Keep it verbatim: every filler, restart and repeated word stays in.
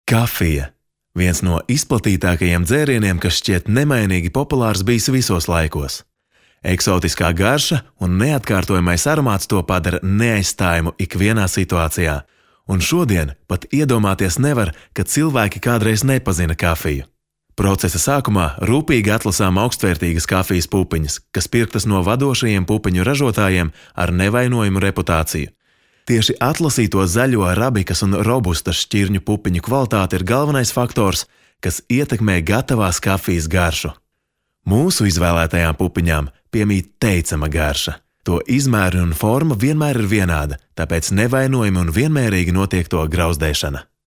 Kafija – viens no izplatītākajiem dzērieniem, kas šķiet nemainīgi populārs bijis visos laikos. Eksotiskā garša un neatkārtojamais aromāts to padara neaizstājumu ikvienā situācijā, un šodien pat iedomāties nevar, ka cilvēki kādreiz nepazina kafiju. Procesa sākumā rūpīgi atlasām augstvērtīgas kafijas pupiņas, kas pirktas no vadošajiem pupiņu ražotājiem ar nevainojumu reputāciju. Tieši atlasīto zaļo arabikas un robustas šķirņu pupiņu kvalitāte ir galvenais faktors, kas ietekmē gatavās kafijas garšu. Mūsu izvēlētajām pupiņām piemīt teicama garša. To izmēri un forma vienmēr ir vienāda, tāpēc nevainojami un vienmērīgi notiek to grauzdēšana.